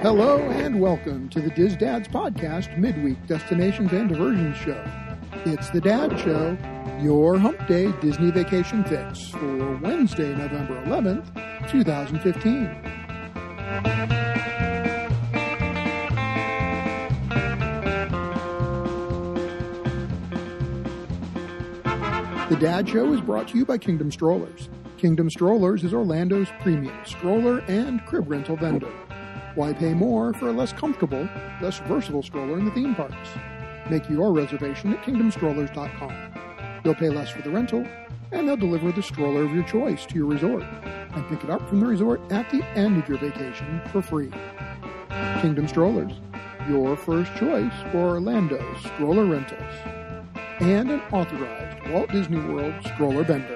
Hello and welcome to the Diz Dads Podcast Midweek Destinations and Diversions Show. It's the Dad Show, your hump day Disney vacation fix for Wednesday, November 11th, 2015. The Dad Show is brought to you by Kingdom Strollers. Kingdom Strollers is Orlando's premium stroller and crib rental vendor. Why pay more for a less comfortable, less versatile stroller in the theme parks? Make your reservation at kingdomstrollers.com. You'll pay less for the rental, and they'll deliver the stroller of your choice to your resort and pick it up from the resort at the end of your vacation for free. Kingdom Strollers, your first choice for Orlando stroller rentals. And an authorized Walt Disney World stroller vendor.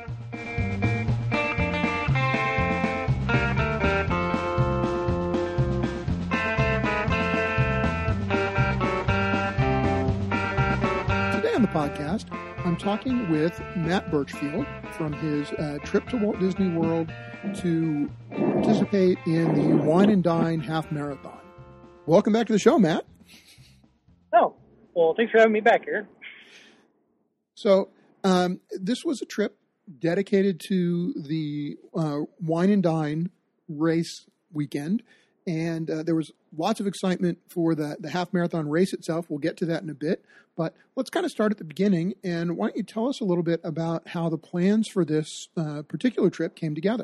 On the podcast, I'm talking with Matt Birchfield from his trip to Walt Disney World to participate in the Wine and Dine Half Marathon. Welcome back to the show, Matt. Oh, well, thanks for having me back here. So, this was a trip dedicated to the Wine and Dine race weekend, and there was lots of excitement for the half marathon race itself. We'll get to that in a bit, but let's kind of start at the beginning. And why don't you tell us a little bit about how the plans for this particular trip came together?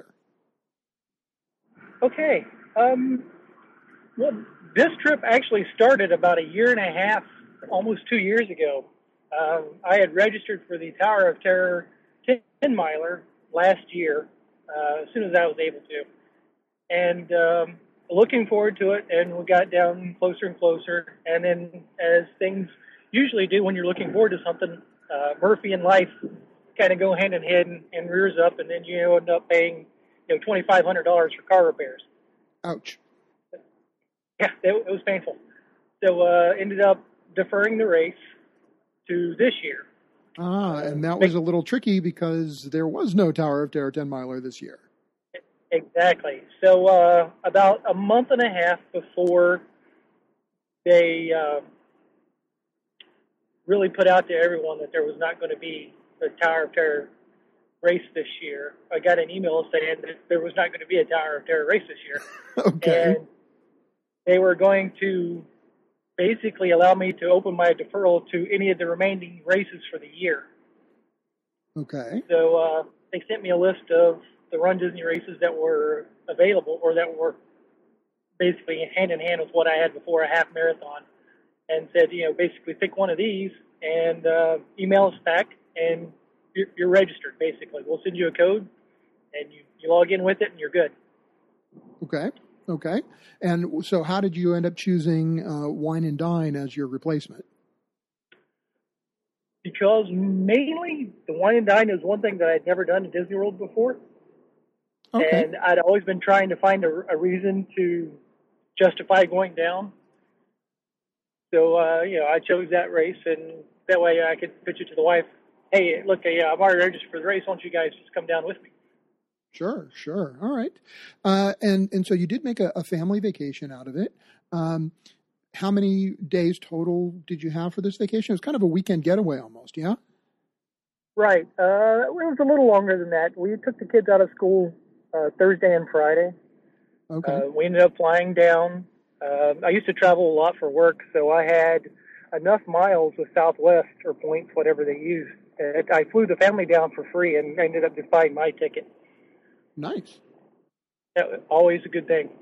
Okay. Well, this trip actually started about a year and a half, almost 2 years ago. I had registered for the Tower of Terror 10-miler last year, as soon as I was able to. And looking forward to it, and we got down closer and closer. And then, as things usually do when you're looking forward to something, Murphy and life kind of go hand in hand and rears up, and then you end up paying, $2,500 for car repairs. Ouch. Yeah, it was painful. So ended up deferring the race to this year. And that was a little tricky because there was no Tower of Terror 10-miler this year. Exactly. So about a month and a half before they really put out to everyone that there was not going to be the Tower of Terror race this year, I got an email saying that there was not going to be a Tower of Terror race this year. Okay. And they were going to basically allow me to open my deferral to any of the remaining races for the year. Okay. So they sent me a list of the Run Disney races that were available, or that were basically hand in hand with what I had before, a half marathon, and said, basically pick one of these and email us back, and you're registered, basically. We'll send you a code, and you log in with it, and you're good. Okay. And so how did you end up choosing Wine and Dine as your replacement? Because mainly the Wine and Dine is one thing that I'd never done in Disney World before. Okay. And I'd always been trying to find a reason to justify going down. So, I chose that race, and that way I could pitch it to the wife. Hey, look, I'm already registered for the race. Why don't you guys just come down with me? Sure. All right. And so you did make a family vacation out of it. How many days total did you have for this vacation? It was kind of a weekend getaway almost, yeah? Right. It was a little longer than that. We took the kids out of school Thursday and Friday. Okay. We ended up flying down. I used to travel a lot for work, so I had enough miles with Southwest, or points, whatever they used. I flew the family down for free and ended up just buying my ticket. Nice. That was always a good thing.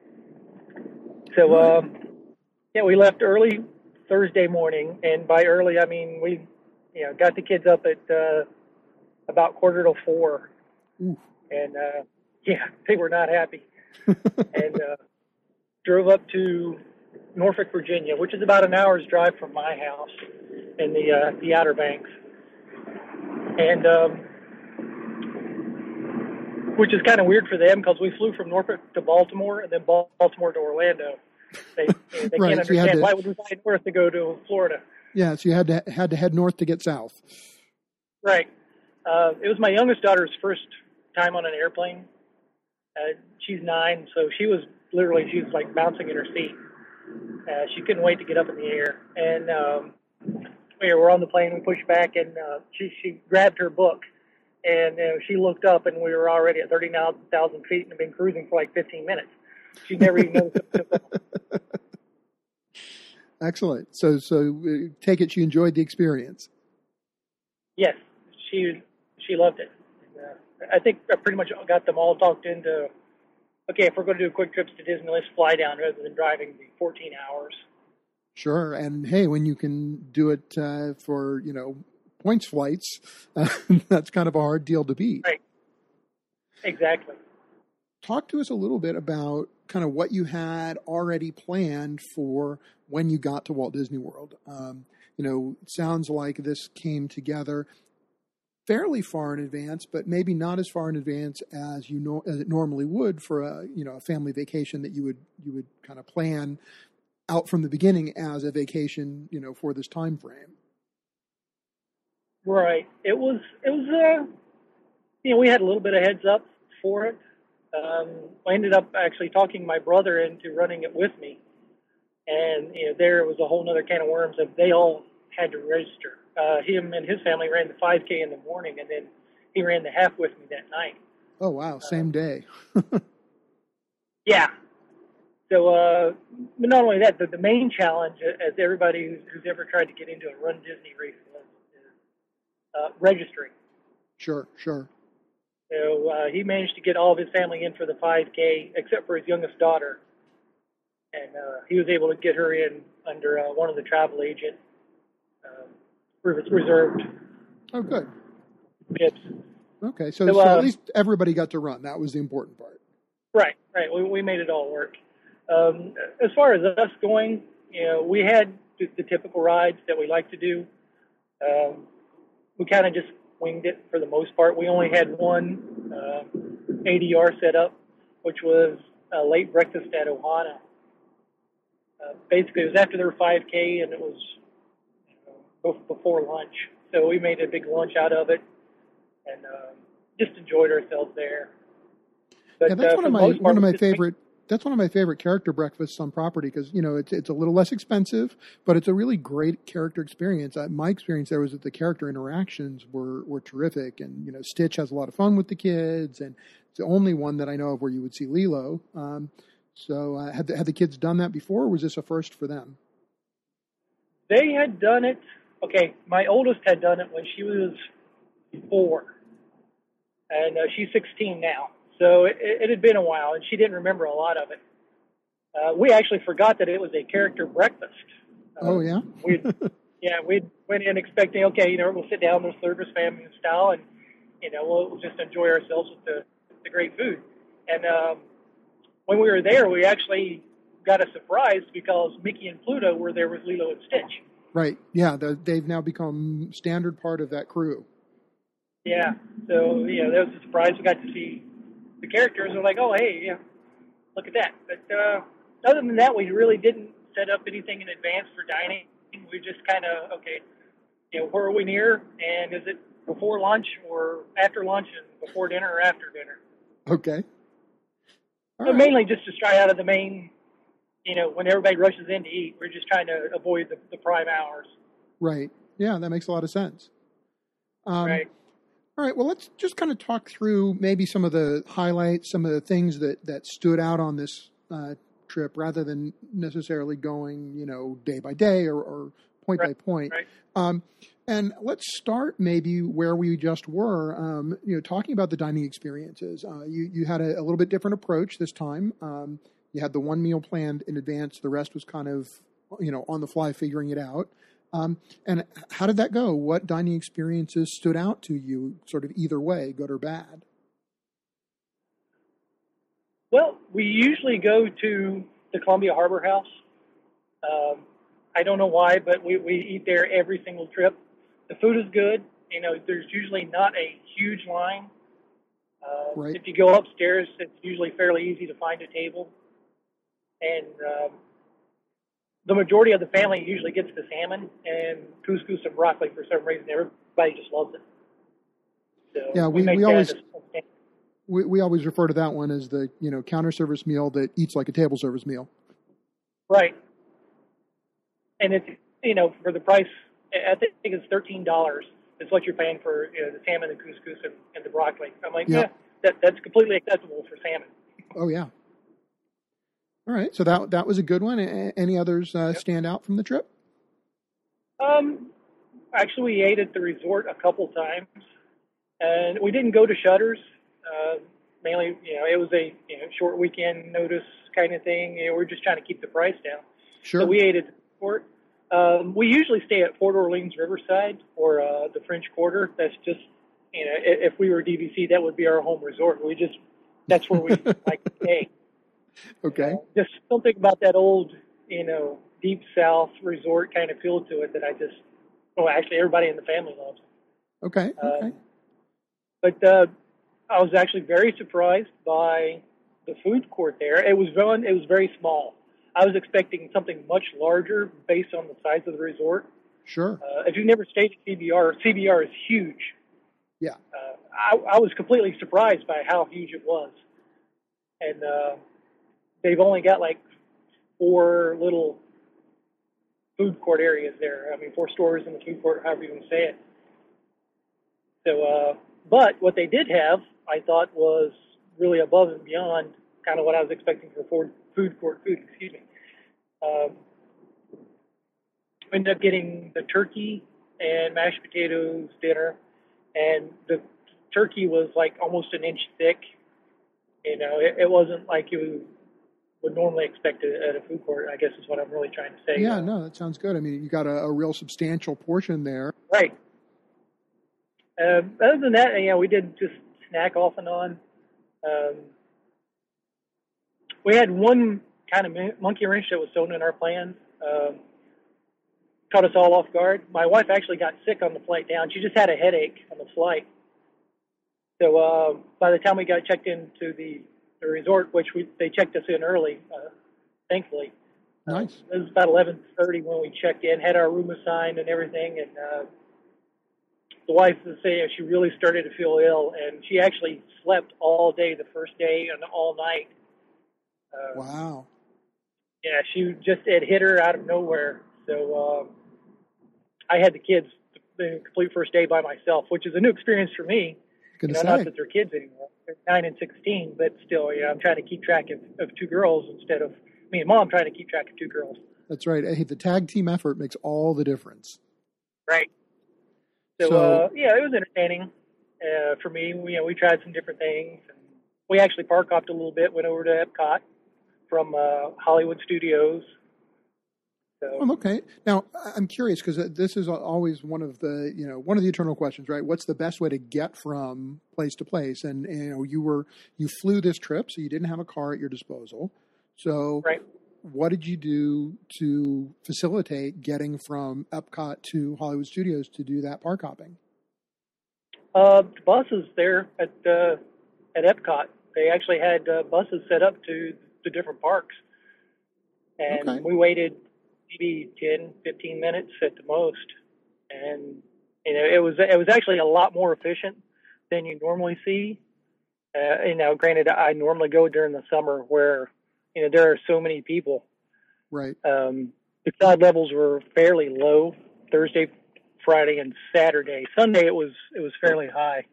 So, we left early Thursday morning, and by early, I mean we got the kids up at about 3:45. Ooh. And, they were not happy. And drove up to Norfolk, Virginia, which is about an hour's drive from my house in the Outer Banks. And which is kind of weird for them, because we flew from Norfolk to Baltimore and then Baltimore to Orlando. They Right, can't understand why would we fly north to go to Florida. Yeah, so you had to head north to get south. Right. It was my youngest daughter's first time on an airplane. She's 9, so she was like bouncing in her seat. She couldn't wait to get up in the air. And we were on the plane. We pushed back, and she grabbed her book, and she looked up, and we were already at 39,000 feet and had been cruising for like 15 minutes. She never even noticed it. Excellent. So take it she enjoyed the experience. Yes, she loved it. I think I pretty much got them all talked into, okay, if we're going to do quick trips to Disney, let's fly down rather than driving the 14 hours. Sure. And hey, when you can do it for, points flights, that's kind of a hard deal to beat. Right. Exactly. Talk to us a little bit about kind of what you had already planned for when you got to Walt Disney World. It sounds like this came together fairly far in advance, but maybe not as far in advance as as it normally would for a family vacation that you would kind of plan out from the beginning as a vacation, for this time frame. Right. It was we had a little bit of heads up for it. I ended up actually talking my brother into running it with me. And, there was a whole other can of worms of they all had to register. Him and his family ran the 5K in the morning, and then he ran the half with me that night. Oh, wow. Same day. Yeah. So, but not only that, the main challenge, as everybody who's ever tried to get into a Run Disney race is registering. Sure. So he managed to get all of his family in for the 5K, except for his youngest daughter. And he was able to get her in under one of the travel agent reserved. Oh, good. Bibs. Okay, so at least everybody got to run. That was the important part. Right. We made it all work. As far as us going, we had the typical rides that we like to do. We kind of just winged it for the most part. We only had one ADR set up, which was a late breakfast at Ohana. Basically, it was after their 5K, and it was before lunch. So we made a big lunch out of it, and just enjoyed ourselves there. But, yeah, that's one of my favorite. That's one of my favorite character breakfasts on property because it's a little less expensive, but it's a really great character experience. My experience there was that the character interactions were terrific, and Stitch has a lot of fun with the kids, and it's the only one that I know of where you would see Lilo. So had the kids done that before, or was this a first for them? They had done it. Okay, my oldest had done it when she was 4, and she's 16 now. So it had been a while, and she didn't remember a lot of it. We actually forgot that it was a character breakfast. Oh, yeah? we went in expecting, okay, we'll sit down, we'll service family style, and, we'll just enjoy ourselves with the great food. And when we were there, we actually got a surprise because Mickey and Pluto were there with Lilo and Stitch. Right. Yeah, they've now become standard part of that crew. Yeah. So, that was a surprise. We got to see the characters. We're like, oh, hey, yeah, look at that. But other than that, we really didn't set up anything in advance for dining. We just kind of, okay, where are we near? And is it before lunch or after lunch and before dinner or after dinner? Okay. So mainly just to try out of the main, when everybody rushes in to eat, we're just trying to avoid the prime hours. Right. Yeah, that makes a lot of sense. Right. All right. Well, let's just kind of talk through maybe some of the highlights, some of the things that stood out on this trip rather than necessarily going, day by day or point by point. Right. And let's start maybe where we just were, talking about the dining experiences. You had a little bit different approach this time. You had the one meal planned in advance. The rest was kind of, on the fly figuring it out. And how did that go? What dining experiences stood out to you, sort of either way, good or bad? Well, we usually go to the Columbia Harbor House. I don't know why, but we eat there every single trip. The food is good. There's usually not a huge line. Right. If you go upstairs, it's usually fairly easy to find a table. And the majority of the family usually gets the salmon and couscous and broccoli for some reason. Everybody just loves it. So yeah, we always We always refer to that one as the, counter service meal that eats like a table service meal. Right. And it's, for the price, I think it's $13 is what you're paying for the salmon, the couscous, and the broccoli. I'm like, that's completely acceptable for salmon. Oh, yeah. All right. So that was a good one. Any others stand out from the trip? Actually, we ate at the resort a couple times, and we didn't go to Shutters. Mainly, it was a short weekend notice kind of thing. We're just trying to keep the price down. Sure. So we ate at the resort. We usually stay at Port Orleans Riverside or the French Quarter. That's just, if we were DVC, that would be our home resort. That's where we like to stay. Okay. Just something about that old, deep South resort kind of feel to it that actually everybody in the family loves. Okay. But I was actually very surprised by the food court there. It was very small. I was expecting something much larger based on the size of the resort. Sure. If you've never stayed at CBR is huge. Yeah. I was completely surprised by how huge it was. And they've only got like 4 little food court areas there. 4 stores in the food court, however you want to say it. So, but what they did have, I thought, was really above and beyond kind of what I was expecting for food court food. Excuse me. Ended up getting the turkey and mashed potatoes dinner, and the turkey was like almost an inch thick. It wasn't like you would normally expect it at a food court, I guess is what I'm really trying to say. Yeah, no, that sounds good. You got a real substantial portion there. Right. Other than that, we did just snack off and on. We had one kind of monkey wrench that was thrown in our plans. Caught us all off guard. My wife actually got sick on the flight down. She just had a headache on the flight. So by the time we got checked into the resort, which they checked us in early, thankfully. Nice. It was about 11:30 when we checked in, had our room assigned and everything, and the wife was saying she really started to feel ill, and she actually slept all day the first day and all night. Wow. Yeah, it hit her out of nowhere. So I had the kids the complete first day by myself, which is a new experience for me. Not that they're kids anymore. They're 9 and 16, but still, I'm trying to keep track of 2 girls instead of me and Mom trying to keep track of 2 girls. That's right. Hey, the tag team effort makes all the difference. Right. So it was entertaining for me. We tried some different things. And we actually park hopped a little bit, went over to Epcot from Hollywood Studios. So. Okay. Now, I'm curious because this is always one of the eternal questions, right? What's the best way to get from place to place? And you flew this trip, so you didn't have a car at your disposal. So, right. What did you do to facilitate getting from Epcot to Hollywood Studios to do that park hopping? The buses there at Epcot, they actually had buses set up to the different parks, and we waited maybe 10, 15 minutes at the most, and it was actually a lot more efficient than you normally see. Granted, I normally go during the summer where there are so many people. Right. The crowd levels were fairly low Thursday, Friday, and Saturday. Sunday it was fairly high.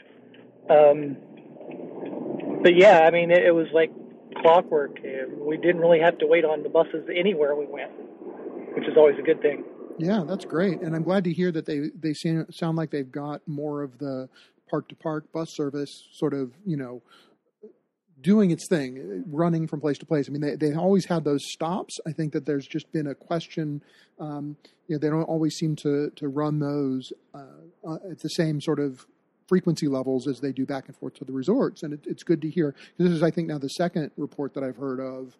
But yeah, it was like clockwork. We didn't really have to wait on the buses anywhere we went, which is always a good thing. Yeah, that's great. And I'm glad to hear that they sound like they've got more of the park-to-park bus service sort of, doing its thing, running from place to place. They always had those stops. I think that there's just been a question. They don't always seem to run those at the same sort of frequency levels as they do back and forth to the resorts. And it's good to hear. This is, I think, now the second report that I've heard of,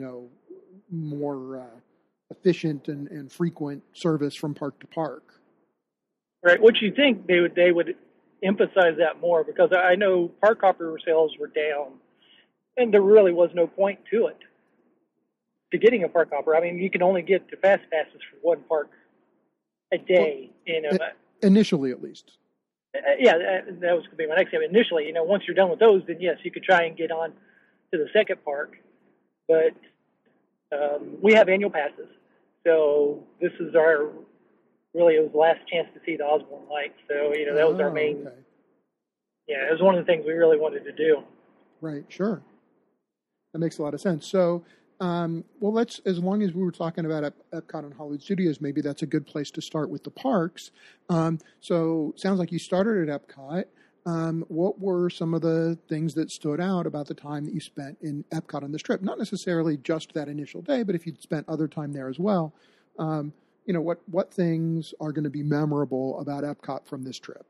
more efficient and frequent service from park to park. Right. What you think they would emphasize that more, because I know park hopper sales were down, and there really was no point to it, to getting a park hopper. You can only get the fast passes for one park a day. Initially, at least. Yeah, that was going to be my next thing. Initially, once you're done with those, then yes, you could try and get on to the second park. But we have annual passes, so this is it was the last chance to see the Osborne Lights. So that was our main. Okay. Yeah, it was one of the things we really wanted to do. Right. Sure. That makes a lot of sense. So, well, as long as we were talking about Epcot and Hollywood Studios, maybe that's a good place to start with the parks. So, sounds like you started at Epcot. What were some of the things that stood out about the time that you spent in Epcot on this trip? Not necessarily just that initial day, but if you'd spent other time there as well. What things are going to be memorable about Epcot from this trip?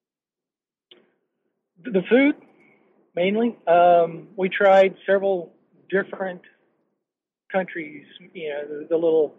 The food, mainly. We tried several different countries, the little,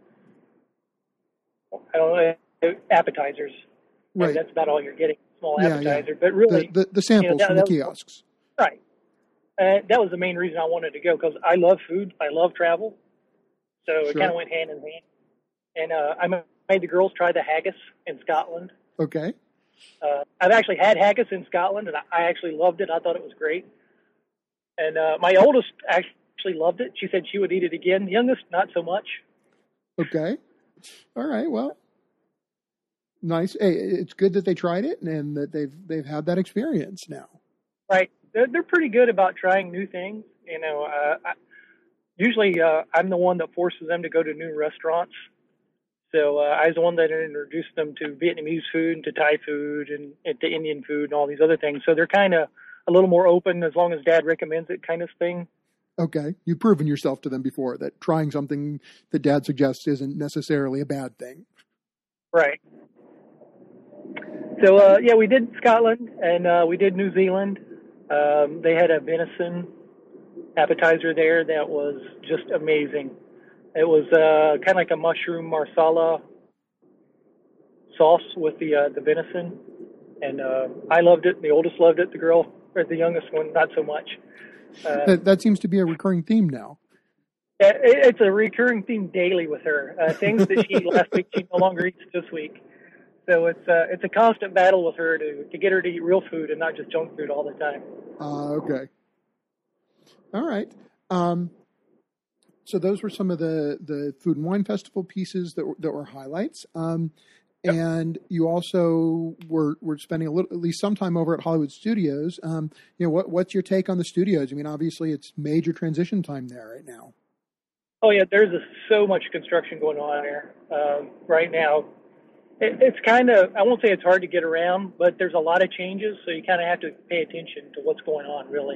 I don't know, appetizers. Right. And that's about all you're getting, small appetizer. Yeah. But really, the samples from the kiosks. Right. That was the main reason I wanted to go, because I love food. I love travel. So it kind of went hand in hand. And I made the girls try the haggis in Scotland. Okay. I've actually had haggis in Scotland, and I actually loved it. I thought it was great. And my oldest actually loved it. She said she would eat it again. The youngest, not so much. Okay. All right. Well, nice. Hey, it's good that they tried it and that they've had that experience now. Right. They're pretty good about trying new things. Usually I'm the one that forces them to go to new restaurants. So I was the one that introduced them to Vietnamese food and to Thai food and to Indian food and all these other things. So they're kind of a little more open as long as Dad recommends it, kind of thing. Okay. You've proven yourself to them before that trying something that Dad suggests isn't necessarily a bad thing. Right. So, we did Scotland and we did New Zealand. They had a venison appetizer there that was just amazing. It was kind of like a mushroom marsala sauce with the venison, and I loved it. The oldest loved it. The youngest one, not so much. That seems to be a recurring theme now. It's a recurring theme daily with her. Things that she ate last week, she no longer eats this week. So it's a constant battle with her to get her to eat real food and not just junk food all the time. Okay. All right. So those were some of the Food and Wine Festival pieces that were highlights. Yep. And you also were spending at least some time over at Hollywood Studios. What's your take on the studios? I mean, obviously it's major transition time there right now. Oh yeah, there's so much construction going on there right now. It's kind of, I won't say it's hard to get around, but there's a lot of changes, so you kind of have to pay attention to what's going on, really.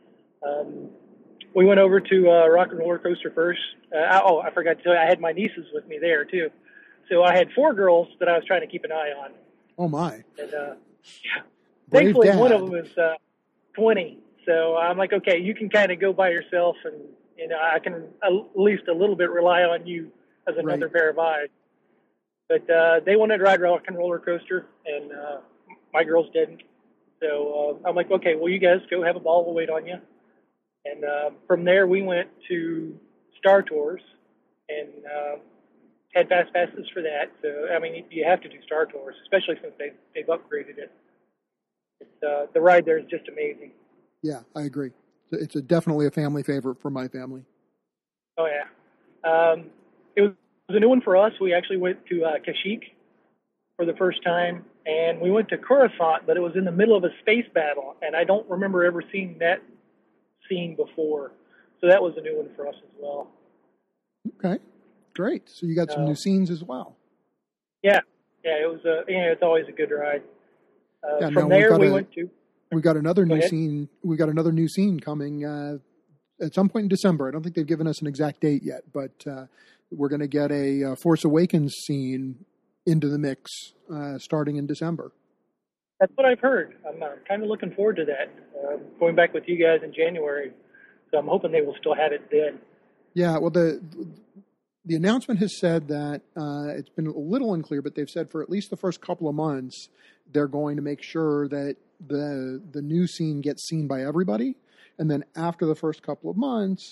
We went over to Rock and Roller Coaster first. I forgot to tell you, I had my nieces with me there, too. So I had 4 girls that I was trying to keep an eye on. Oh, my. And, thankfully, one of them is 20. So I'm like, okay, you can kind of go by yourself, and I can at least a little bit rely on you as another pair of eyes. But they wanted to ride Rock and Roller Coaster, and my girls didn't. So I'm like, okay, well, you guys go have a ball. We'll wait on you. And from there, we went to Star Tours and had fast passes for that. So, I mean, you have to do Star Tours, especially since they've upgraded it. The ride there is just amazing. Yeah, I agree. It's definitely a family favorite for my family. Oh, yeah. It was a new one for us. We actually went to Kashyyyk for the first time, and we went to Coruscant, but it was in the middle of a space battle, and I don't remember ever seeing that scene before. So that was a new one for us as well. Okay, great. So you got some new scenes as well. Yeah, it was it's always a good ride. From there, we went to. We got another new scene. We got another new scene coming at some point in December. I don't think they've given us an exact date yet, but we're going to get a Force Awakens scene into the mix starting in December. That's what I've heard. I'm kind of looking forward to that. Going back with you guys in January, so I'm hoping they will still have it then. Yeah, well, the announcement has said that it's been a little unclear, but they've said for at least the first couple of months they're going to make sure that the new scene gets seen by everybody, and then after the first couple of months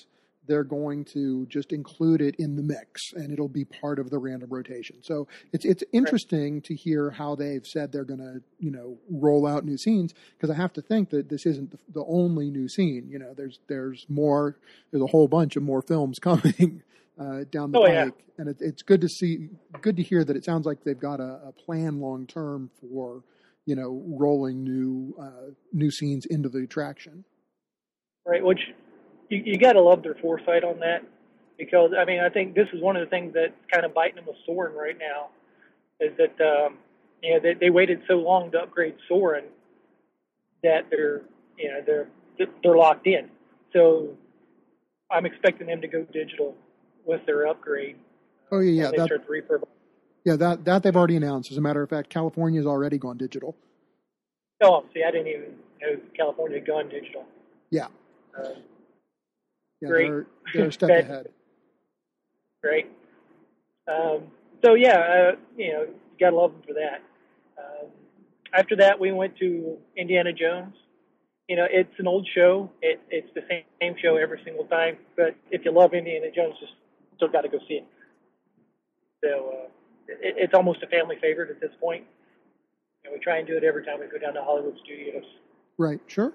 they're going to just include it in the mix, and it'll be part of the random rotation. So it's interesting to hear how they've said they're going to, roll out new scenes, because I have to think that this isn't the only new scene. There's more. There's a whole bunch of more films coming down the pike, yeah. And it's good to hear that it sounds like they've got a plan long term for rolling new scenes into the attraction. Right, which you got to love their foresight on that, because I think this is one of the things that's kind of biting them with Soarin' right now, is that they waited so long to upgrade Soarin' that they're locked in. So I'm expecting them to go digital with their upgrade. Oh yeah, they start the refurb. Yeah, that they've already announced. As a matter of fact, California's already gone digital. Oh, see, I didn't even know California had gone digital. Yeah. Great. They're a step ahead. Great. So yeah, you gotta love them for that. After that, we went to Indiana Jones. It's an old show. It's the same show every single time. But if you love Indiana Jones, just still got to go see it. So it's almost a family favorite at this point. We try and do it every time we go down to Hollywood Studios. Right. Sure.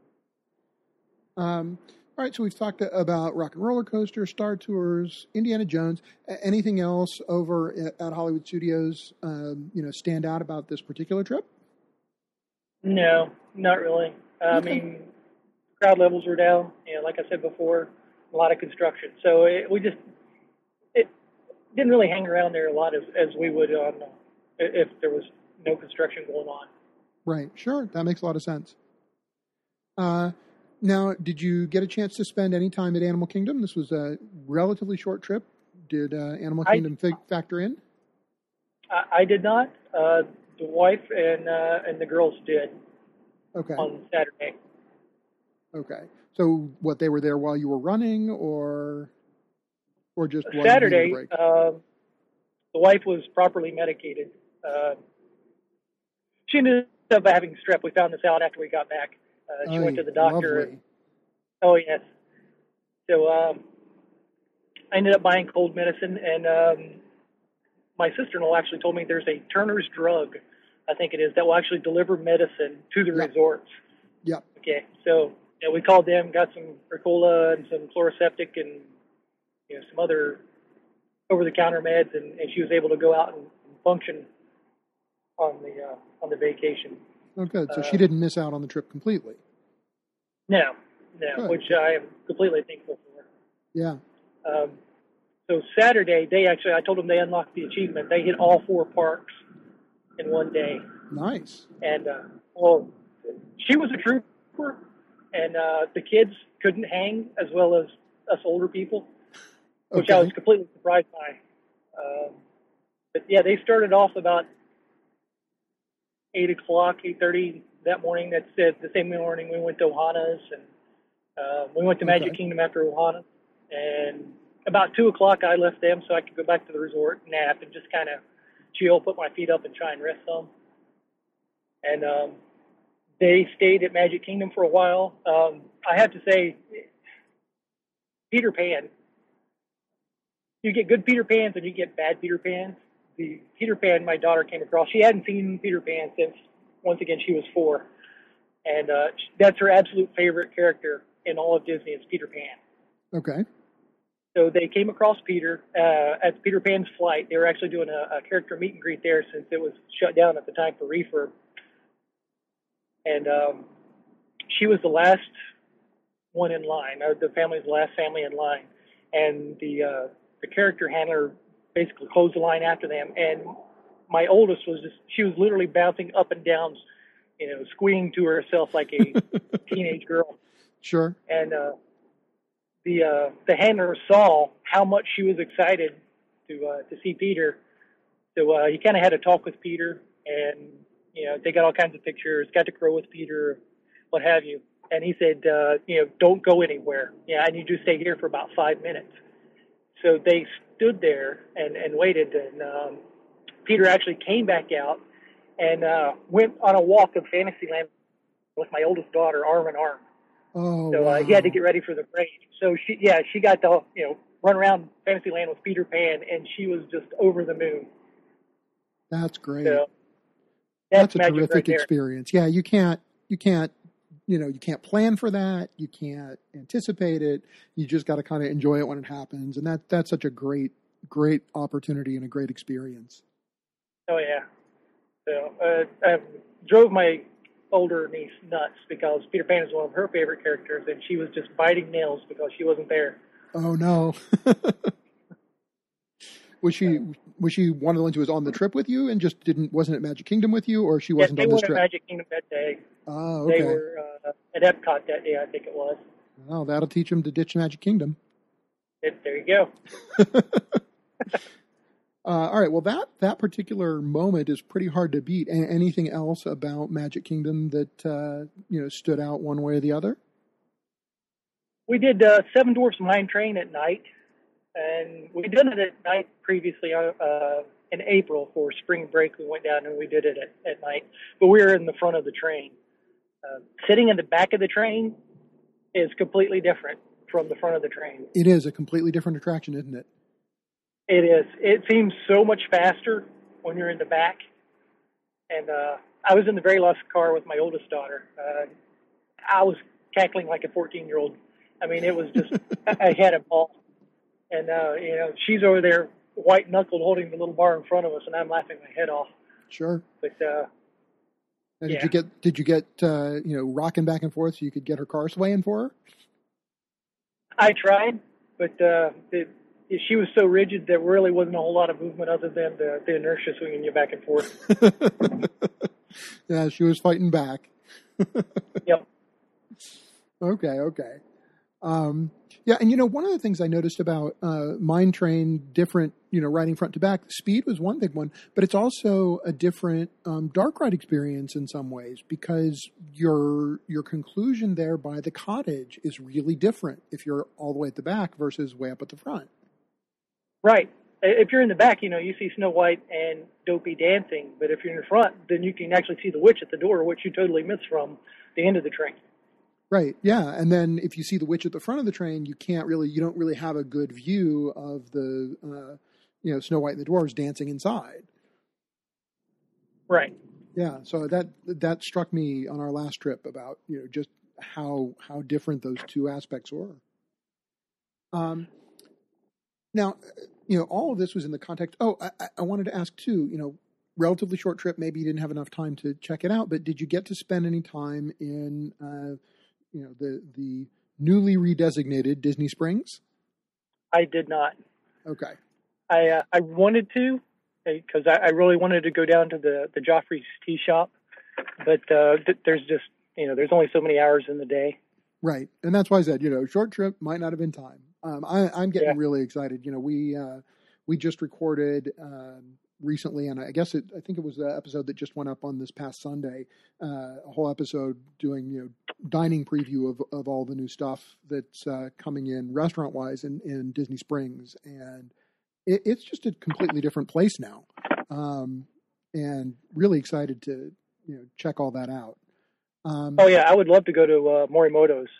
All right. So we've talked about Rock and Roller Coaster, Star Tours, Indiana Jones. Anything else over at Hollywood Studios, stand out about this particular trip? No, not really. Okay. Crowd levels were down. Like I said before, a lot of construction. So it didn't really hang around there a lot as we would on if there was no construction going on. Right. Sure. That makes a lot of sense. Now, did you get a chance to spend any time at Animal Kingdom? This was a relatively short trip. Did Animal Kingdom factor in? I did not. The wife and the girls did. Okay. On Saturday. Okay. So, what, they were there while you were running, or just while Saturday? You needed a break? The wife was properly medicated. She ended up having strep. We found this out after we got back. She went to the doctor. Oh yes. So I ended up buying cold medicine, and my sister-in-law actually told me there's a Turner's drug, I think it is, that will actually deliver medicine to the resorts. Yep. Okay, so we called them, got some Ricola and some Chloroseptic and some other over-the-counter meds, and she was able to go out and function on the vacation. Oh, good. So she didn't miss out on the trip completely. No, good. Which I am completely thankful for. Yeah. So Saturday, I told them they unlocked the achievement. They hit all 4 parks in one day. Nice. And, she was a trooper, and the kids couldn't hang as well as us older people, which I was completely surprised by. But yeah, they started off about 8 o'clock, 8:30 that morning. That's it. The same morning we went to Ohana's, and we went to Magic Kingdom after Ohana. And about 2 o'clock, I left them so I could go back to the resort, nap, and just kind of chill, put my feet up, and try and rest some. And they stayed at Magic Kingdom for a while. I have to say, Peter Pan, you get good Peter Pans and you get bad Peter Pans. The Peter Pan my daughter came across, she hadn't seen Peter Pan since, once again, she was 4. And that's her absolute favorite character in all of Disney is Peter Pan. Okay. So they came across Peter at Peter Pan's flight. They were actually doing a character meet and greet there since it was shut down at the time for refurb. And she was the last one in line, or the family's last family in line. And the character handler basically closed the line after them. And my oldest she was literally bouncing up and down, squeeing to herself like a teenage girl. Sure. And the handler saw how much she was excited to see Peter. So he kind of had a talk with Peter, and they got all kinds of pictures, got to crow with Peter, what have you. And he said, don't go anywhere. I need you to stay here for about 5 minutes. So they stood there and waited, and Peter actually came back out and went on a walk of Fantasyland with my oldest daughter, arm in arm. Oh, So wow. he had to get ready for the parade. So she got to run around Fantasyland with Peter Pan, and she was just over the moon. That's great. So That's a magic terrific right there. experience. Yeah, you can't you can't plan for that. You can't anticipate it. You just got to kind of enjoy it when it happens. And that's such a great opportunity and a great experience. Oh, yeah. So I drove my older niece nuts because Peter Pan is one of her favorite characters, and she was just biting nails because she wasn't there. Oh, no. Was she one of the ones who was on the trip with you and just wasn't at Magic Kingdom with you, or she wasn't on this trip? They weren't at Magic Kingdom that day. Oh, okay. They were at Epcot that day, I think it was. Well, that'll teach them to ditch Magic Kingdom. There you go. All right. Well, that particular moment is pretty hard to beat. Anything else about Magic Kingdom that stood out one way or the other? We did Seven Dwarfs Mine Train at night, and we'd done it at night previously in April for spring break. We went down and we did it at night, but we were in the front of the train. Sitting in the back of the train is completely different from the front of the train. It is a completely different attraction, isn't it? It is. It seems so much faster when you're in the back. And I was in the very last car with my oldest daughter. I was cackling like a 14-year-old. I mean, it was just, I had a ball. And, she's over there white-knuckled holding the little bar in front of us, and I'm laughing my head off. Sure. But, did you get rocking back and forth so you could get her car swaying for her? I tried, but she was so rigid there really wasn't a whole lot of movement other than the inertia swinging you back and forth. Yeah, she was fighting back. Yep. Okay. Yeah, and one of the things I noticed about Mine Train, different, riding front to back, speed was one big one, but it's also a different dark ride experience in some ways because your conclusion there by the cottage is really different if you're all the way at the back versus way up at the front. Right. If you're in the back, you see Snow White and Dopey dancing, but if you're in the front, then you can actually see the witch at the door, which you totally miss from the end of the train. Right. Yeah. And then if you see the witch at the front of the train, you don't really have a good view of the, Snow White and the dwarves dancing inside. Right. Yeah. So that struck me on our last trip about, just how different those two aspects were. Now, all of this was in the context. Oh, I wanted to ask too, relatively short trip. Maybe you didn't have enough time to check it out, but did you get to spend any time in, the newly redesignated Disney Springs? I did not. Okay. I wanted to because I really wanted to go down to the Joffrey's Tea Shop, but there's just there's only so many hours in the day. Right, and that's why I said short trip might not have been time. I'm getting really excited. We just recorded recently, and I think it was the episode that just went up on this past Sunday. A whole episode doing dining preview of all the new stuff that's coming in restaurant wise in Disney Springs, and it's just a completely different place now, and really excited to check all that out. Oh yeah, I would love to go to Morimoto's.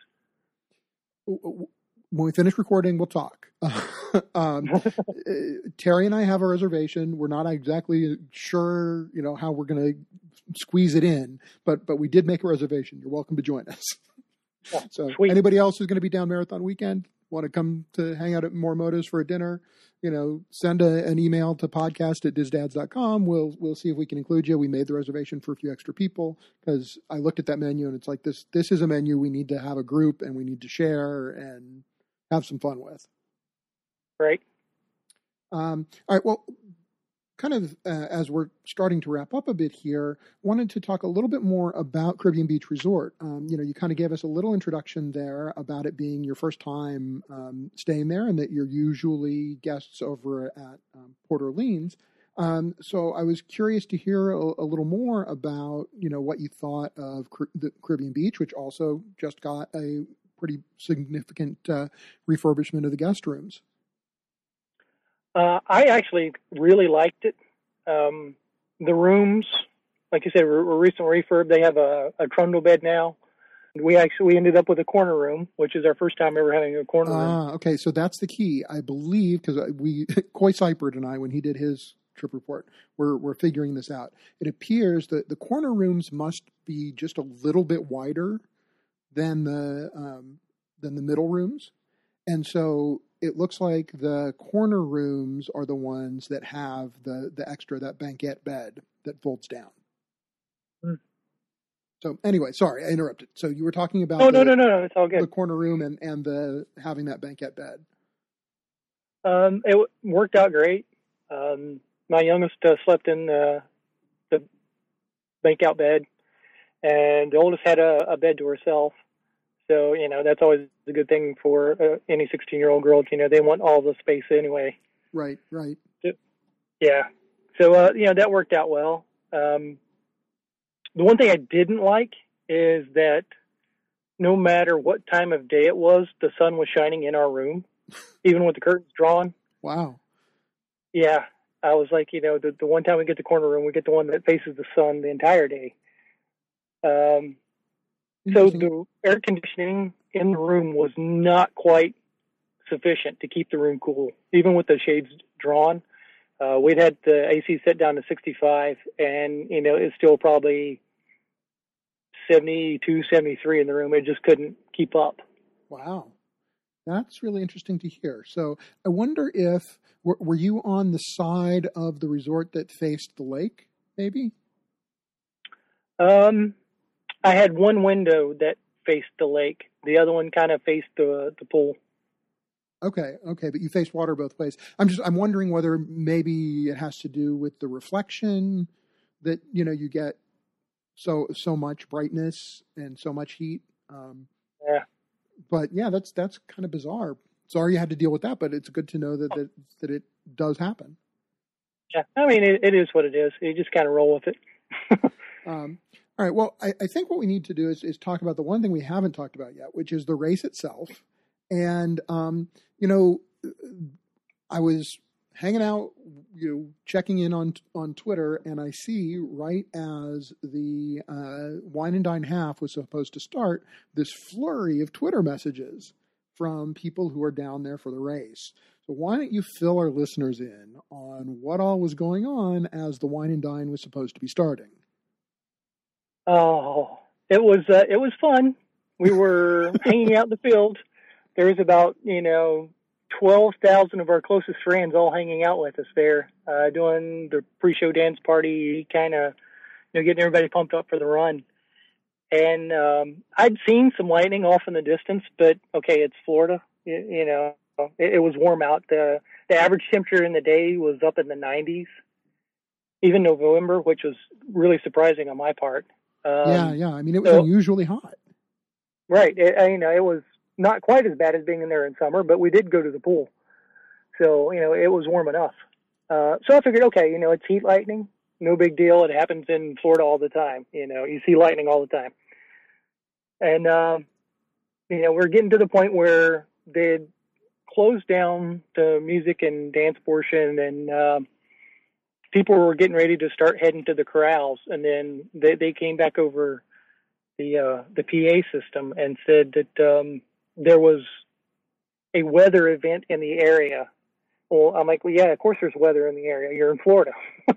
When we finish recording, we'll talk. Terry and I have a reservation. We're not exactly sure, how we're going to squeeze it in, but we did make a reservation. You're welcome to join us. Oh, so sweet. Anybody else who's going to be down Marathon Weekend, want to come to hang out at Morimoto's for a dinner, send an email to podcast@disdads.com. We'll see if we can include you. We made the reservation for a few extra people because I looked at that menu and it's like this is a menu we need to have a group and we need to share and have some fun with. Right. All right. Well, kind of as we're starting to wrap up a bit here, wanted to talk a little bit more about Caribbean Beach Resort. You kind of gave us a little introduction there about it being your first time staying there and that you're usually guests over at Port Orleans. So I was curious to hear a little more about, what you thought of the Caribbean Beach, which also just got a pretty significant refurbishment of the guest rooms. I actually really liked it. The rooms, like you said, were recent refurb. They have a trundle bed now. We ended up with a corner room, which is our first time ever having a corner room. Okay, so that's the key, I believe, because Coy Seipert and I, when he did his trip report, we're figuring this out. It appears that the corner rooms must be just a little bit wider than the middle rooms, and so it looks like the corner rooms are the ones that have the extra, that banquette bed that folds down. So anyway, sorry, I interrupted. So you were talking about no, it's all good. The corner room and the having that banquette bed. It worked out great. My youngest slept in the bank-out bed, and the oldest had a bed to herself. So, that's always a good thing for any 16-year-old girl. They want all the space anyway. Right. Yeah. So, that worked out well. The one thing I didn't like is that no matter what time of day it was, the sun was shining in our room, even with the curtains drawn. Wow. Yeah. I was like, the one time we get the corner room, we get the one that faces the sun the entire day. So the air conditioning in the room was not quite sufficient to keep the room cool, even with the shades drawn. We'd had the AC set down to 65, and, it's still probably 72, 73 in the room. It just couldn't keep up. Wow. That's really interesting to hear. So I wonder if, were you on the side of the resort that faced the lake, maybe? I had one window that faced the lake. The other one kind of faced the pool. Okay, but you face water both ways. I'm wondering whether maybe it has to do with the reflection that you get so much brightness and so much heat. Yeah. But yeah, that's kind of bizarre. Sorry you had to deal with that, but it's good to know that it does happen. Yeah, I mean it is what it is. You just kind of roll with it. All right. Well, I think what we need to do is talk about the one thing we haven't talked about yet, which is the race itself. And, I was hanging out, checking in on Twitter, and I see right as the Wine and Dine half was supposed to start, this flurry of Twitter messages from people who are down there for the race. So why don't you fill our listeners in on what all was going on as the Wine and Dine was supposed to be starting? Oh, it was fun. We were hanging out in the field. There was about 12,000 of our closest friends all hanging out with us there, doing the pre-show dance party, kind of getting everybody pumped up for the run. And I'd seen some lightning off in the distance, but okay, it's Florida. It was warm out. The average temperature in the day was up in the 90s, even November, which was really surprising on my part. Yeah. I mean, it was unusually hot. Right. It was not quite as bad as being in there in summer, but we did go to the pool. So, it was warm enough. So I figured, okay, it's heat lightning. No big deal. It happens in Florida all the time. You see lightning all the time. And, we're getting to the point where they'd closed down the music and dance portion, and people were getting ready to start heading to the corrals. And then they came back over the PA system and said that there was a weather event in the area. Well, I'm like, well, yeah, of course there's weather in the area. You're in Florida,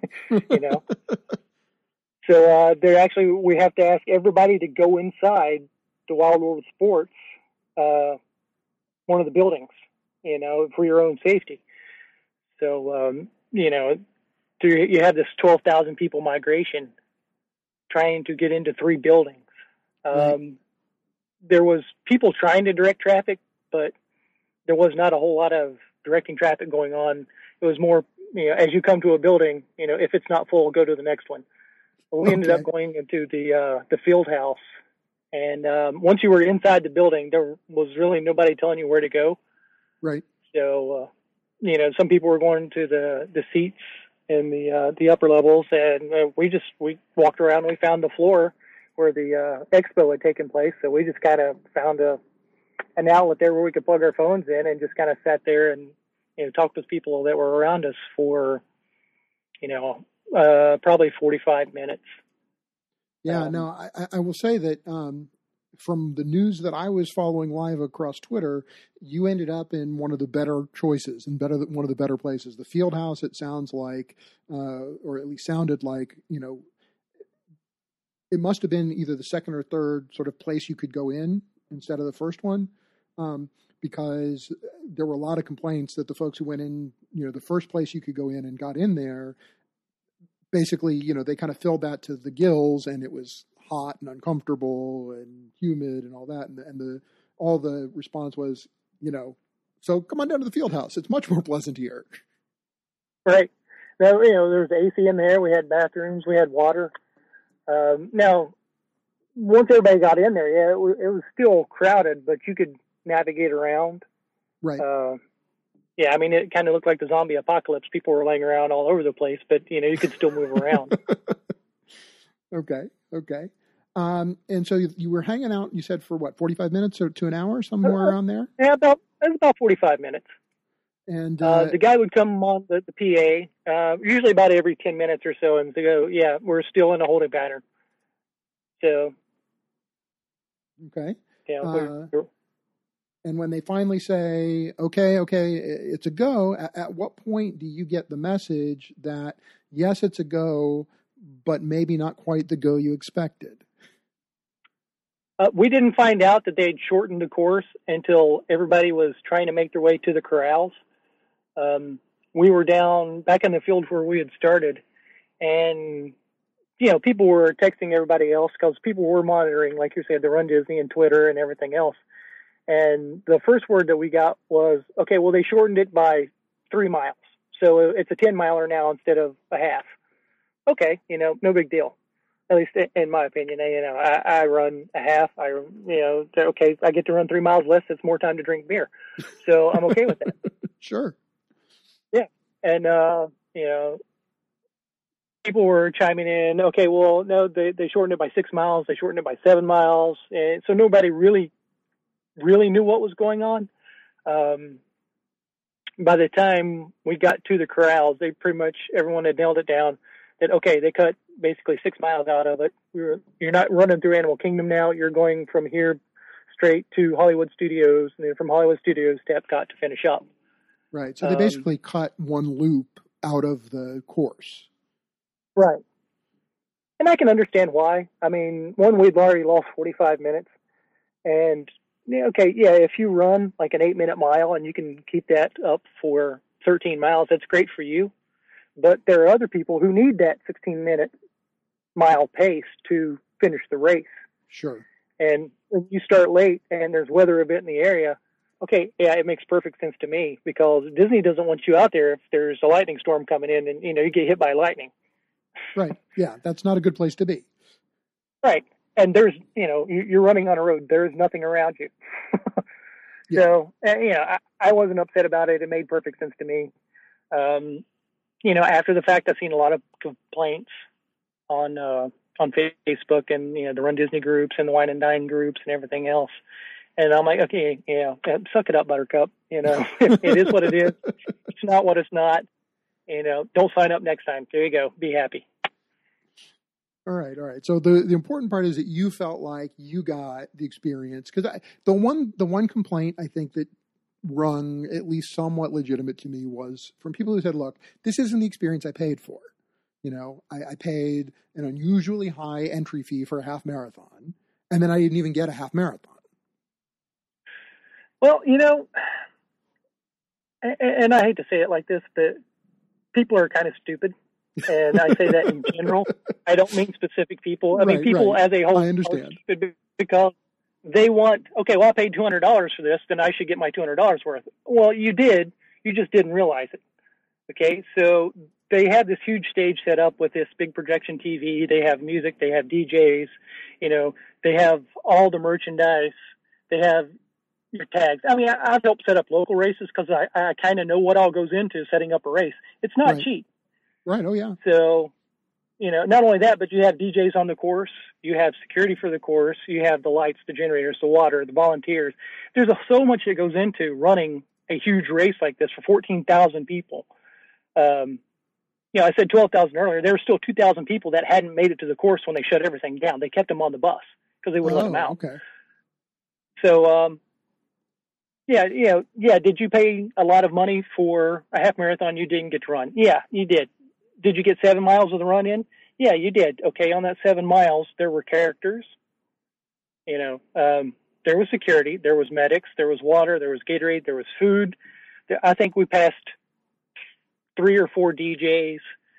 So we have to ask everybody to go inside the Wild World of Sports, one of the buildings, for your own safety. So, you have this 12,000 people migration trying to get into 3 buildings. Right. There was people trying to direct traffic, but there was not a whole lot of directing traffic going on. It was more, as you come to a building, if it's not full, go to the next one. Well, we ended up going into the field house, and once you were inside the building, there was really nobody telling you where to go. Right. So, some people were going to the seats in the upper levels, and we walked around and we found the floor where the expo had taken place. So we just kind of found an outlet there where we could plug our phones in and just kind of sat there and talked with people that were around us for probably 45 minutes. Yeah, no, I will say that from the news that I was following live across Twitter, you ended up in one of the better choices and one of the better places. The Field House, it sounds like, or at least sounded like, it must have been either the second or third sort of place you could go in instead of the first one, because there were a lot of complaints that the folks who went in, the first place you could go in and got in there, basically, they kind of filled that to the gills, and it was hot and uncomfortable and humid and all that. And all the response was, so come on down to the Field House. It's much more pleasant here. Right. Now, there was AC in there. We had bathrooms. We had water. Now, once everybody got in there, yeah, it was still crowded, but you could navigate around. Right. Yeah, I mean, it kind of looked like the zombie apocalypse. People were laying around all over the place, but, you could still move around. Okay. And so you were hanging out, you said, for what, 45 minutes or to an hour, somewhere around there? Yeah, it was about 45 minutes. And the guy would come on the PA, usually about every 10 minutes or so, and to go, yeah, we're still in a holding pattern. So. Okay. Yeah. And when they finally say, okay, it's a go, at what point do you get the message that, yes, it's a go, but maybe not quite the go you expected? We didn't find out that they'd shortened the course until everybody was trying to make their way to the corrals. We were down back in the field where we had started, and, people were texting everybody else because people were monitoring, like you said, the Run Disney and Twitter and everything else. And the first word that we got was, okay, well, they shortened it by 3 miles. So it's a 10-miler now instead of a half. Okay, no big deal. At least in my opinion, I run a half. Okay, I get to run 3 miles less. It's more time to drink beer. So I'm okay with that. Sure. Yeah. And, people were chiming in, okay, well, no, they shortened it by 6 miles. They shortened it by 7 miles. And so nobody really knew what was going on. By the time we got to the corrals, they pretty much, everyone had nailed it down that, okay, they cut basically 6 miles out of it. You're not running through Animal Kingdom now. You're going from here straight to Hollywood Studios, and then from Hollywood Studios to Epcot to finish up. Right. So they basically cut one loop out of the course. Right. And I can understand why. I mean, we'd already lost 45 minutes. And, if you run like an 8-minute mile and you can keep that up for 13 miles, that's great for you. But there are other people who need that 16-minute mile pace to finish the race. Sure. And when you start late and there's weather event in the area, okay, yeah, it makes perfect sense to me, because Disney doesn't want you out there if there's a lightning storm coming in and, you get hit by lightning. Right. Yeah, that's not a good place to be. Right. And there's, you're running on a road. There's nothing around you. Yeah. So, I wasn't upset about it. It made perfect sense to me. After the fact, I've seen a lot of complaints on Facebook and, the Run Disney groups and the Wine and Dine groups and everything else. And I'm like, okay, suck it up, Buttercup. It is what it is. It's not what it's not. Don't sign up next time. There you go. Be happy. All right. So the important part is that you felt like you got the experience, because the one complaint I think that rung at least somewhat legitimate to me was from people who said, "Look, this isn't the experience I paid for. I paid an unusually high entry fee for a half marathon, and then I didn't even get a half marathon." Well, and I hate to say it like this, but people are kind of stupid. And I say that in general. I don't mean specific people. I mean, people as a whole I understand. are stupid because they want, okay, well, I paid $200 for this, then I should get my $200 worth. Well, you did. You just didn't realize it. Okay, so they have this huge stage set up with this big projection TV. They have music. They have DJs. They have all the merchandise. They have your tags. I mean, I've helped set up local races because I kind of know what all goes into setting up a race. It's not cheap. Right. Oh, yeah. So, not only that, but you have DJs on the course. You have security for the course. You have the lights, the generators, the water, the volunteers. There's so much that goes into running a huge race like this for 14,000 people. I said 12,000 earlier. There were still 2,000 people that hadn't made it to the course when they shut everything down. They kept them on the bus because they wouldn't let them out. Okay. So, yeah, yeah. Did you pay a lot of money for a half marathon you didn't get to run? Yeah, you did. Did you get 7 miles of the run in? Yeah, you did. Okay, on that 7 miles, there were characters. There was security, there was medics, there was water, there was Gatorade, there was food. I think we passed 3 or 4 DJs.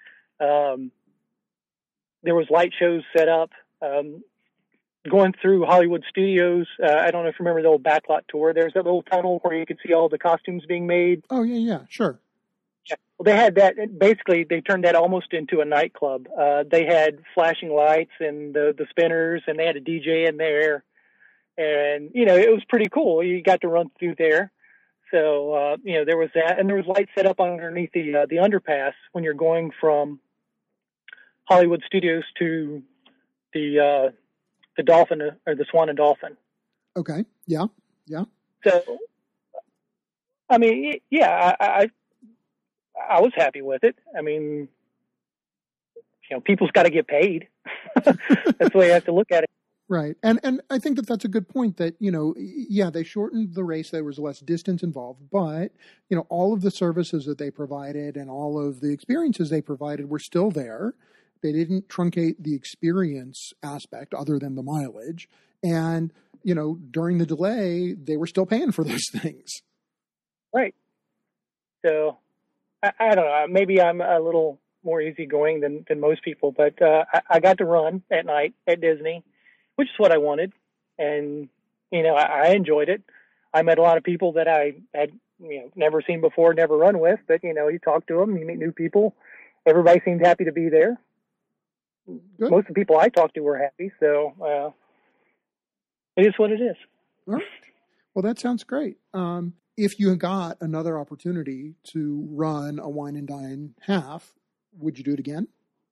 There was light shows set up. Going through Hollywood Studios, I don't know if you remember the old backlot tour. There's that little tunnel where you could see all the costumes being made. Oh, yeah, sure. Yeah. Well, they had that. Basically, they turned that almost into a nightclub. They had flashing lights and the spinners, and they had a DJ in there. And, it was pretty cool. You got to run through there. So, there was that. And there was lights set up underneath the underpass when you're going from Hollywood Studios to the Dolphin, or the Swan and Dolphin. Okay. Yeah. So, I mean, yeah, I was happy with it. I mean, people's got to get paid. That's the way you have to look at it. Right. And I think that's a good point that, they shortened the race. There was less distance involved, but, all of the services that they provided and all of the experiences they provided were still there. They didn't truncate the experience aspect other than the mileage. And, during the delay, they were still paying for those things. Right. So, I don't know. Maybe I'm a little more easygoing than most people, but I got to run at night at Disney, which is what I wanted. And, I enjoyed it. I met a lot of people that I had, never seen before, never run with, but, you talk to them, you meet new people. Everybody seemed happy to be there. Good. Most of the people I talked to were happy, so it is what it is. All right. Well, that sounds great. If you got another opportunity to run a Wine and Dine half, would you do it again?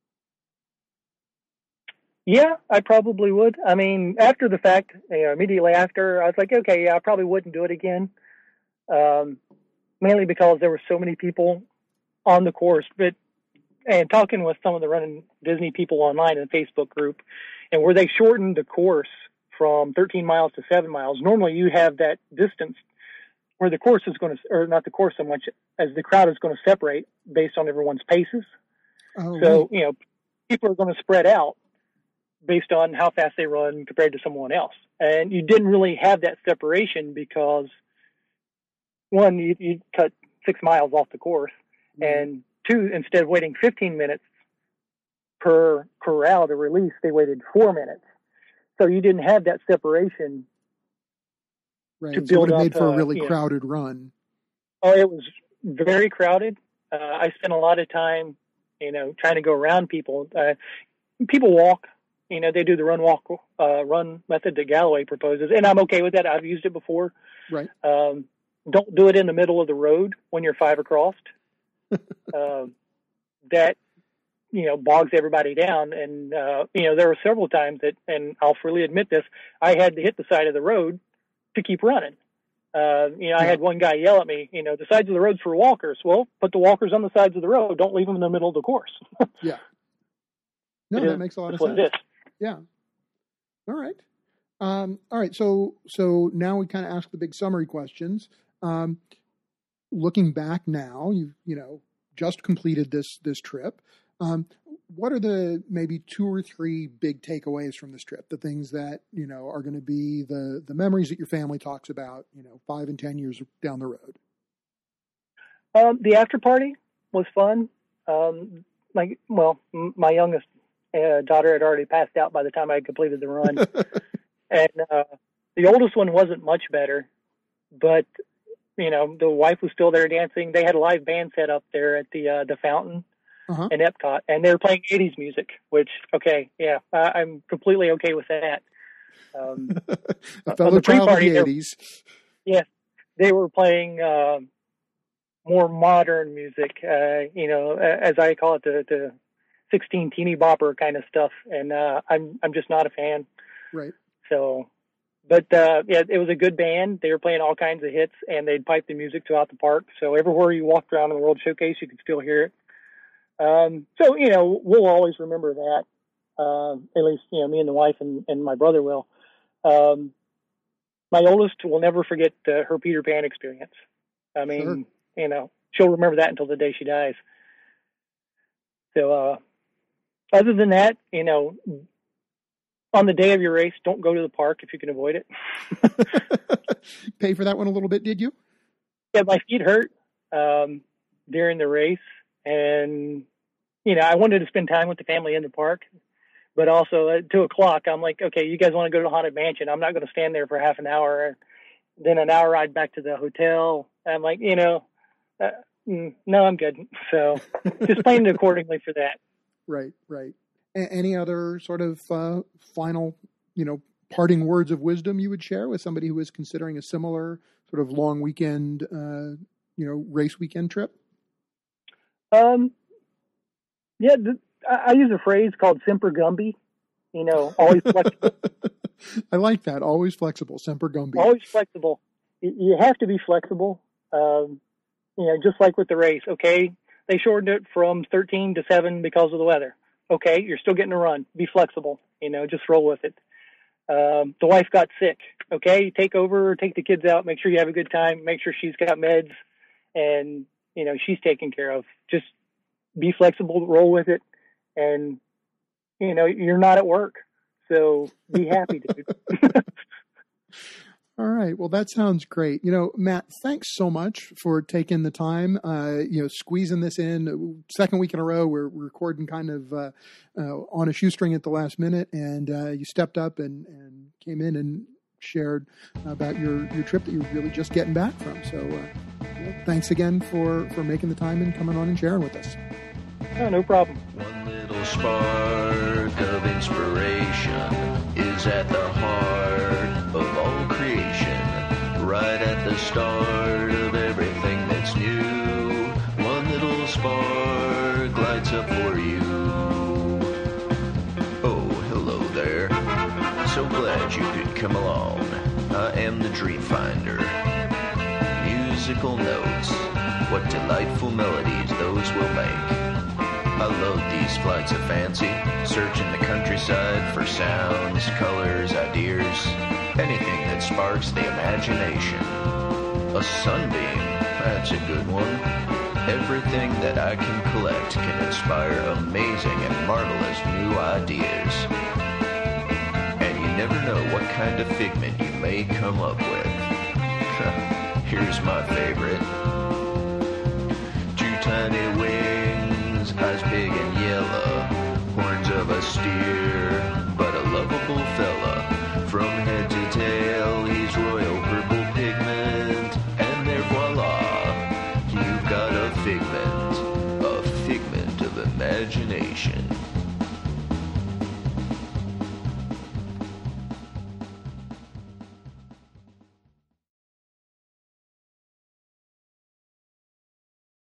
Yeah, I probably would. I mean, after the fact, immediately after, I was like, okay, yeah, I probably wouldn't do it again. Mainly because there were so many people on the course, and talking with some of the Running Disney people online in the Facebook group, and where they shortened the course from 13 miles to 7 miles. Normally you have that distance where the course is going to, or not the course so much as the crowd is going to separate based on everyone's paces. Oh, so, right. People are going to spread out based on how fast they run compared to someone else. And you didn't really have that separation because, one, you cut 6 miles off the course, and 2, instead of waiting 15 minutes per corral to release, they waited 4 minutes. So you didn't have that separation. Right. To so build it would have made up, for a really crowded run. Oh, it was very crowded. I spent a lot of time, trying to go around people. People walk. They do the run method that Galloway proposes, and I'm okay with that. I've used it before. Right. Don't do it in the middle of the road when you're 5 across. That bogs everybody down, and there were several times that, and I'll freely admit this, I had to hit the side of the road to keep running. I had one guy yell at me, the sides of the roads for walkers. Well, put the walkers on the sides of the road. Don't leave them in the middle of the course. Yeah. No, that makes a lot of sense. Yeah. All right. All right. So now we kind of ask the big summary questions. Looking back now, you just completed this trip. What are the maybe 2 or 3 big takeaways from this trip? The things that, are going to be the memories that your family talks about, 5 and 10 years down the road. The after party was fun. My youngest daughter had already passed out by the time I had completed the run. And the oldest one wasn't much better, but, the wife was still there dancing. They had a live band set up there at the fountain. Uh-huh. In Epcot, and they were playing 80s music, which, I'm completely okay with that. A fellow child of the 80s. Yeah, they were playing more modern music, as I call it, the 16 teeny bopper kind of stuff, and I'm just not a fan. Right. So, but it was a good band. They were playing all kinds of hits, and they'd pipe the music throughout the park. So everywhere you walked around in the World Showcase, you could still hear it. So, we'll always remember that, at least, me and the wife and my brother will. my oldest will never forget her Peter Pan experience. I mean, Sure. She'll remember that until the day she dies. So, other than that, on the day of your race, don't go to the park if you can avoid it. Pay for that one a little bit, did you? Yeah, my feet hurt during the race, and I wanted to spend time with the family in the park, but also at 2:00, I'm like, okay, you guys want to go to the Haunted Mansion? I'm not going to stand there for half an hour, then an hour ride back to the hotel. I'm like, no, I'm good. So just planned accordingly for that. Right. Any other sort of final, parting words of wisdom you would share with somebody who is considering a similar sort of long weekend, race weekend trip? Yeah, I use a phrase called Semper Gumby, always flexible. I like that. Always flexible. Semper Gumby. Always flexible. You have to be flexible. Just like with the race. Okay, they shortened it from 13 to 7 because of the weather. Okay, you're still getting a run. Be flexible. Just roll with it. The wife got sick. Okay, take over, take the kids out, make sure you have a good time, make sure she's got meds, and she's taken care of. Just be flexible, roll with it, and you're not at work, so be happy, dude. All right. Well, that sounds great. Matt, thanks so much for taking the time, squeezing this in. Second week in a row, we're recording kind of on a shoestring at the last minute, and you stepped up and came in and shared about your trip that you're really just getting back from. So thanks again for making the time and coming on and sharing with us. Oh, no problem. One little spark of inspiration is at the heart of all creation, right at the start of everything that's new. One little spark lights up for you. Oh, hello there. So glad you could come along. I am the Dreamfinder. Musical notes, what delightful melodies those will make. I love these flights of fancy, searching the countryside for sounds, colors, ideas, anything that sparks the imagination. A sunbeam, that's a good one. Everything that I can collect can inspire amazing and marvelous new ideas. And you never know what kind of figment you may come up with. Here's my favorite. 2 tiny wings, eyes big and yellow, horns of a steer,